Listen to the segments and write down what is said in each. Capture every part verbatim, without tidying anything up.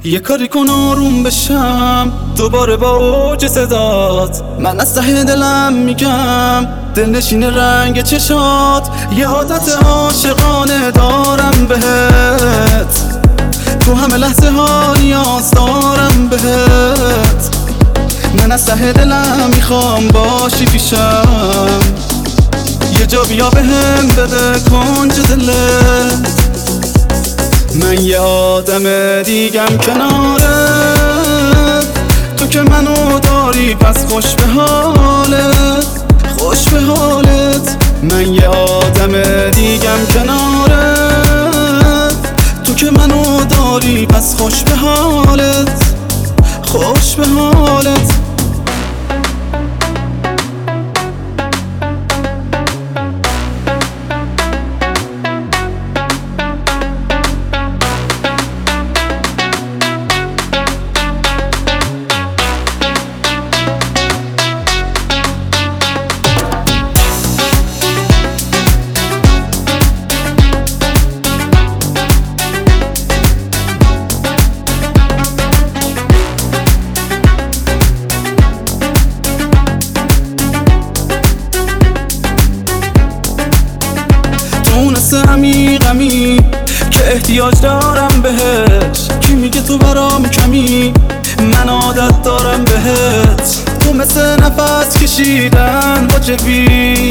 یه کاری کن آروم بشم دوباره با اوج صدات. من از ته دلم میگم دلنشین رنگ چشات. یه عادت عاشقانه دارم بهت، تو همه لحظه ها نیاز دارم بهت. من از ته دلم میخوام باشی پیشم، یه جا بیا بهم بده کنج دلت. من یه آدم دیگم کنارت، تو که منو داری پس خوش به حالت، خوش به حالت. من یه آدم دیگم کنارت، تو که منو داری پس خوش به حالت، خوش به حالت. تونسته عمیقمی که احتیاج دارم بهش، کی میگه تو برام کمی، من عادت دارم بهت. تو مثل نفس کشیدن با جبی،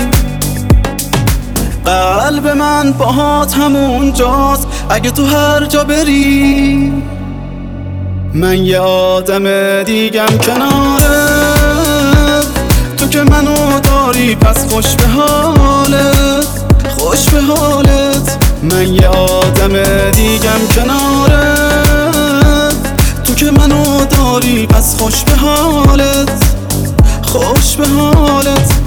قلب من باهات همون جاست اگه تو هر جا بری. من یه آدم دیگم کنارت، تو که منو داری پس خوش به حالت، خوش به حالت. من یه آدم دیگم کنارت، تو که منو داری پس خوش به حالت، خوش به حالت.